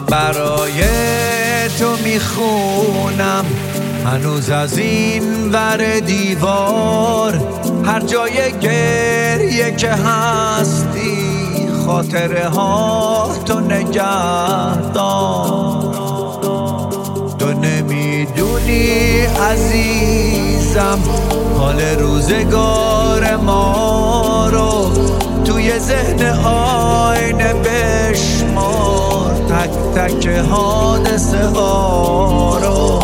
برای تو میخونم هنوز از این ور دیوار، هر جای گریه که هستی خاطره ها تو نگهدار. تو نمیدونی عزیزم حال روزگار ما رو، توی ذهن آینه بشمار تک تک حادثه ها رو.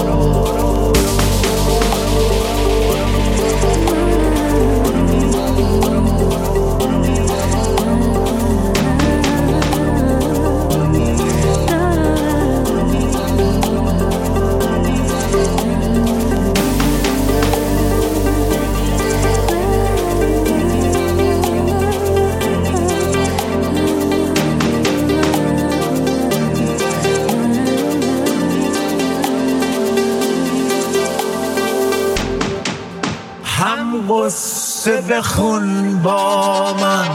هم غصه بخون با من،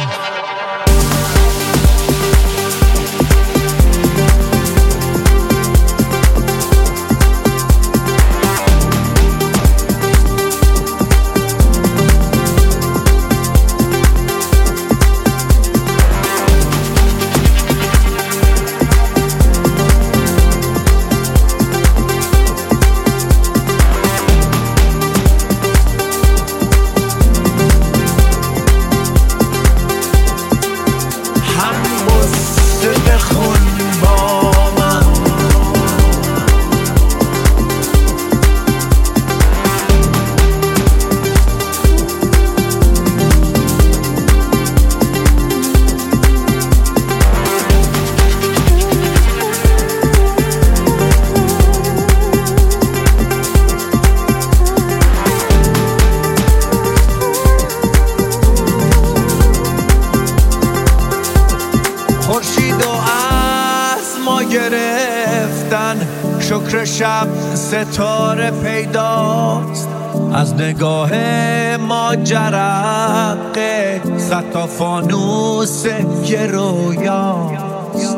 خورشید و از ما گرفتن، شکر شب ستاره پیداست، از نگاه ما جرقه صد تا فانوس یه رویاست.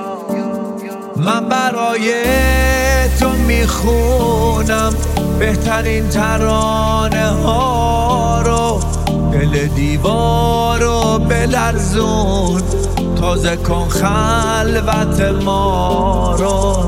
من برای تو میخونم بهترین ترانه ها رو، دل دیوار رو بلرزون، تازه کن خلوت ما رو.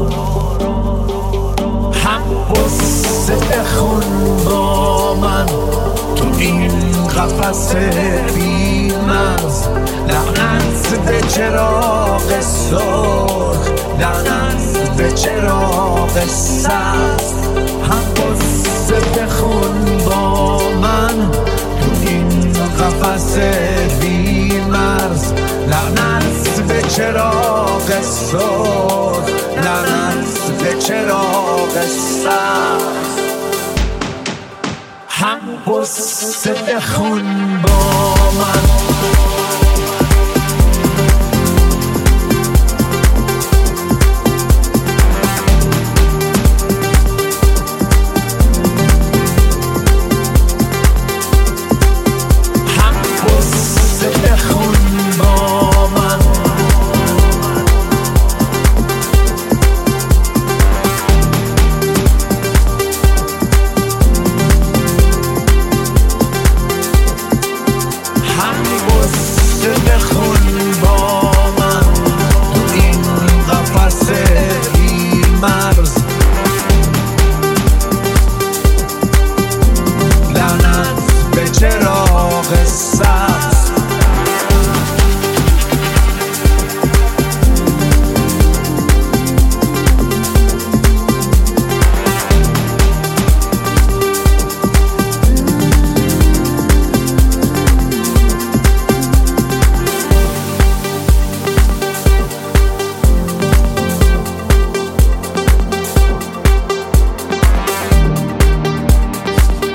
هم غصه بخون با من تو این قفس بی مرز، لعنت به چراغ سرخ، لعنت به چراغ سبز. هم غصه بخون با من تو این قفس بی مرز، لعنت به چراغ سرخ، لعنت به چراغ سبز. هم غصه بخون با من.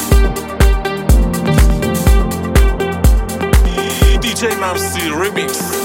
DJ Mamsi Remix.